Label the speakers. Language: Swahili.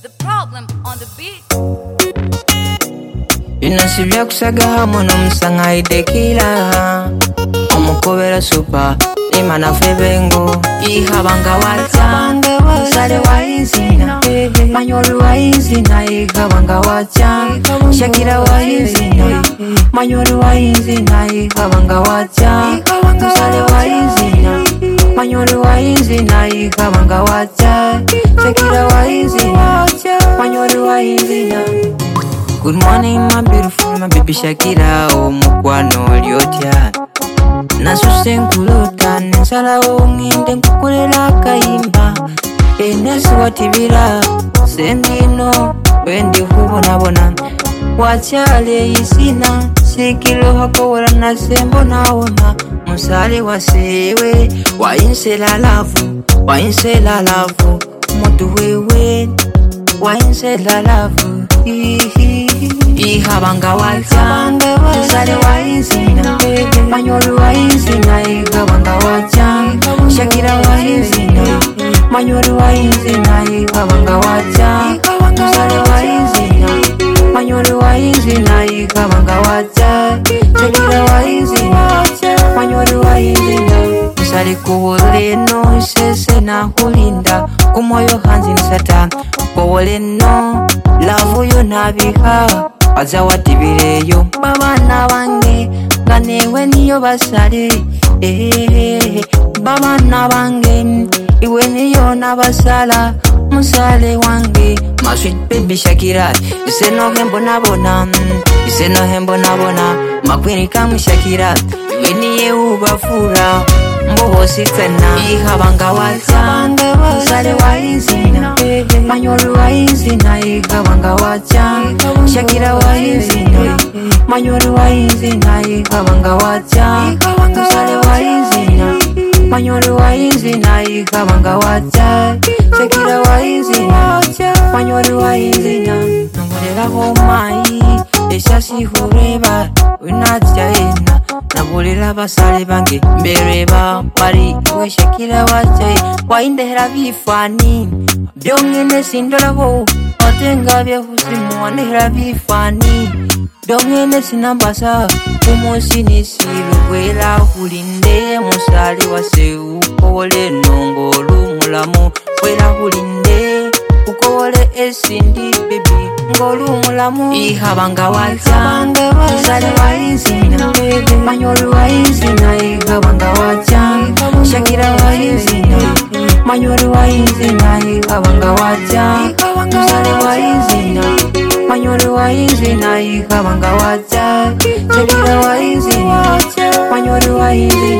Speaker 1: The problem on the beat.
Speaker 2: Inasivya kusaga hamu no msanga idekila omukobera super imana febengo ihabanga wacha sale waizina manyolu waizina ihabanga wacha Shakira waizina manyolu waizina ihabanga wacha sale waizina manyolu waizina ihabanga wacha Shakira waizina manyolu waizina. Good morning my beautiful my baby Shakira omukwano lyotya nasuse nkulota nensala ngende nkukolera akayimba enasi watibira sendino wendi kubonabona wakyale isina sikilo hakowola nasembonawona musale wasewe wainsela lavu mutu wewe wainsela lavu ihabanga wacha sale waizina manyolu waizina ihabanga wacha Shakira waizina manyolu waizina ihabanga wacha sale waizina manyolu waizina ihabanga wacha Shakira waizina manyolu waizina sale kuwoleno sese na hulinda kumoyo hanzi nsata kuwoleno lavu yo nabiha aza watibireyo babana bange nganewe niyo basale babana bange iwe niyo nabasala musale wange my sweet baby Shakira ise no hembo nabona makwini kamu Shakira iwe niye ubafura mboho sitena ihabanga wacha sale waizina manyolu waizina ihabanga wacha Shakira waizina manyolu waizina ihabanga wacha sale waizina manyolu waizina ihabanga wacha Shakira waizina manyolu waizina nongorera homai eshasi hureba unajaena nabulira basale bange mbereba bari we Shakira wacha waindehera bifani byongene sindolaho atenga byahusimu wanehera bifani byongene sinambasa umusi nisirwela hulinde musali wase ukowole nongolu mulamu wela hulinde ukowole esindi baby ngolu mulamu ihabanga wacha sale waizina manyolu waizina ihabanga wacha Shakira waizina manyolu waizina ihabanga wacha sale waizina manyolu waizina ihabanga wacha Shakira waizina manyolu waizina.